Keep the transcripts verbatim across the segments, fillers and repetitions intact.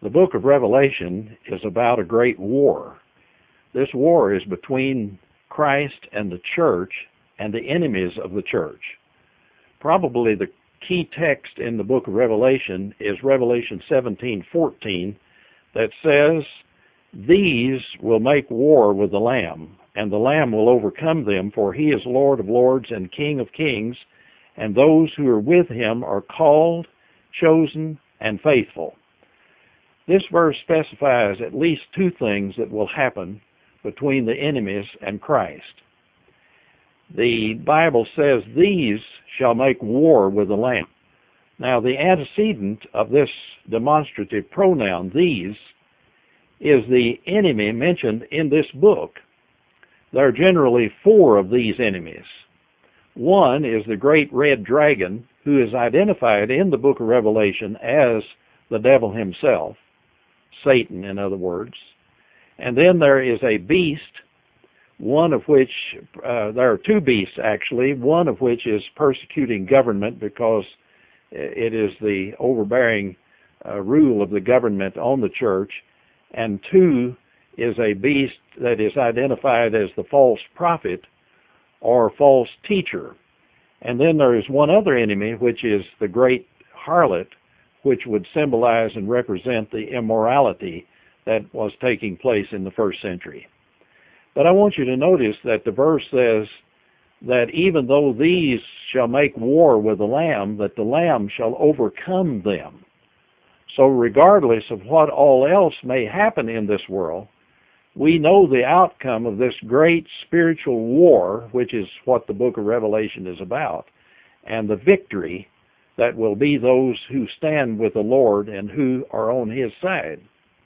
The book of Revelation is about a great war. This war is between Christ and the church and the enemies of the church. Probably the key text in the book of Revelation is Revelation seventeen fourteen, that says, "These will make war with the Lamb, and the Lamb will overcome them, for he is Lord of lords and King of kings, and those who are with him are called, chosen, and faithful." This verse specifies at least two things that will happen between the enemies and Christ. The Bible says, "These shall make war with the Lamb." Now, the antecedent of this demonstrative pronoun, "these," is the enemy mentioned in this book. There are generally four of these enemies. One is the great red dragon, who is identified in the book of Revelation as the devil himself, Satan, in other words. And then there is a beast, one of which, uh, there are two beasts actually, one of which is persecuting government because it is the overbearing uh, rule of the government on the church, and two is a beast that is identified as the false prophet or false teacher. And then there is one other enemy, which is the great harlot, which would symbolize and represent the immorality that was taking place in the first century. But I want you to notice that the verse says that even though these shall make war with the Lamb, that the Lamb shall overcome them. So regardless of what all else may happen in this world, we know the outcome of this great spiritual war, which is what the book of Revelation is about, and the victory that will be those who stand with the Lord and who are on his side.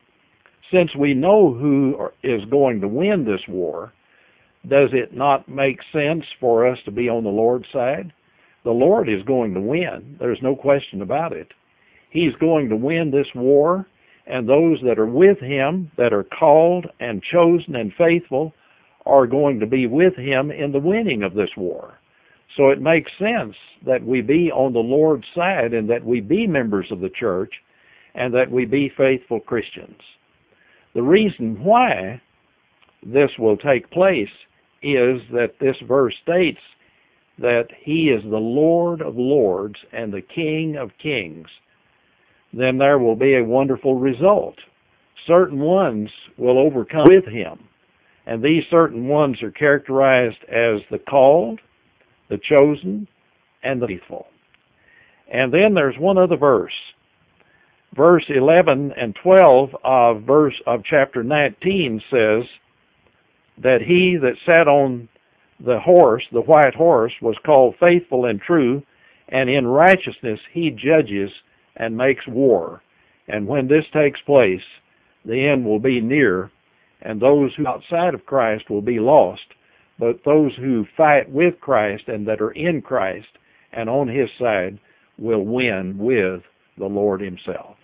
Since we know who is going to win this war, does it not make sense for us to be on the Lord's side? The Lord is going to win. There's no question about it. He's going to win this war, and those that are with him, that are called and chosen and faithful, are going to be with him in the winning of this war. So it makes sense that we be on the Lord's side and that we be members of the church and that we be faithful Christians. The reason why this will take place is that this verse states that he is the Lord of lords and the King of kings. Then there will be a wonderful result. Certain ones will overcome with him, and these certain ones are characterized as the called, the chosen, and the faithful. And then there's one other verse. Verse eleven and twelve of verse of chapter nineteen says that he that sat on the horse, the white horse, was called faithful and true, and in righteousness he judges and makes war. And when this takes place, the end will be near, and those who are outside of Christ will be lost. But those who fight with Christ and that are in Christ and on his side will win with the Lord himself.